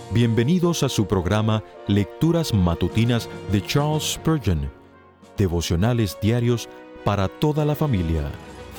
Bienvenidos a su programa Lecturas Matutinas de Charles Spurgeon, devocionales diarios para toda la familia.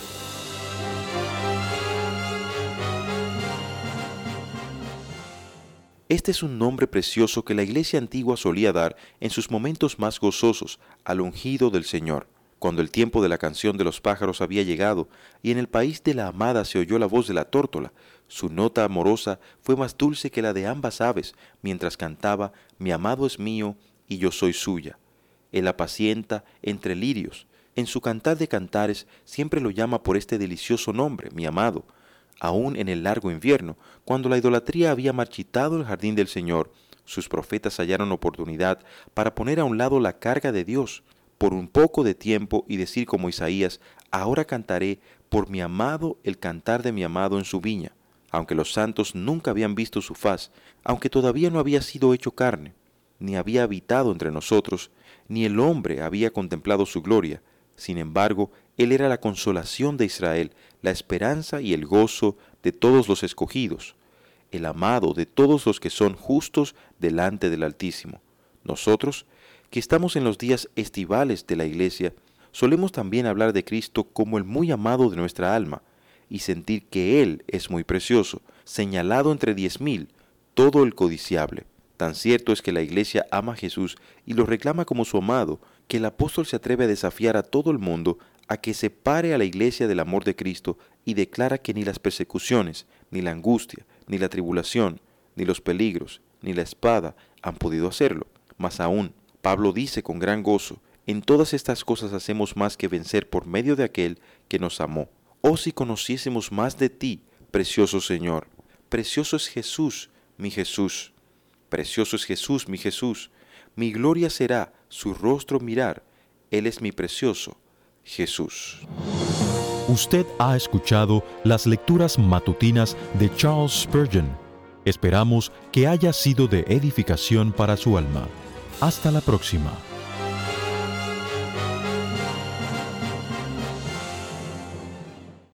Este es un nombre precioso que la iglesia antigua solía dar en sus momentos más gozosos al ungido del Señor. Cuando el tiempo de la canción de los pájaros había llegado y en el país de la amada se oyó la voz de la tórtola, su nota amorosa fue más dulce que la de ambas aves mientras cantaba: «Mi amado es mío y yo soy suya». Él apacienta entre lirios. En su Cantar de Cantares siempre lo llama por este delicioso nombre, mi amado. Aún en el largo invierno, cuando la idolatría había marchitado el jardín del Señor, sus profetas hallaron oportunidad para poner a un lado la carga de Dios por un poco de tiempo y decir como Isaías: «Ahora cantaré por mi amado el cantar de mi amado en su viña». Aunque los santos nunca habían visto su faz, aunque todavía no había sido hecho carne, ni había habitado entre nosotros, ni el hombre había contemplado su gloria, sin embargo, Él era la consolación de Israel, la esperanza y el gozo de todos los escogidos, el amado de todos los que son justos delante del Altísimo. Nosotros, que estamos en los días estivales de la Iglesia, solemos también hablar de Cristo como el muy amado de nuestra alma, y sentir que Él es muy precioso, señalado entre 10,000, todo el codiciable. Tan cierto es que la Iglesia ama a Jesús y lo reclama como su amado, que el apóstol se atreve a desafiar a todo el mundo a que separe a la Iglesia del amor de Cristo y declara que ni las persecuciones, ni la angustia, ni la tribulación, ni los peligros, ni la espada han podido hacerlo. Más aún, Pablo dice con gran gozo: «En todas estas cosas hacemos más que vencer por medio de aquel que nos amó». Oh, si conociésemos más de ti, precioso Señor. Precioso es Jesús, mi Jesús. Precioso es Jesús, mi Jesús. Mi gloria será su rostro mirar. Él es mi precioso Jesús. Usted ha escuchado las lecturas matutinas de Charles Spurgeon. Esperamos que haya sido de edificación para su alma. Hasta la próxima.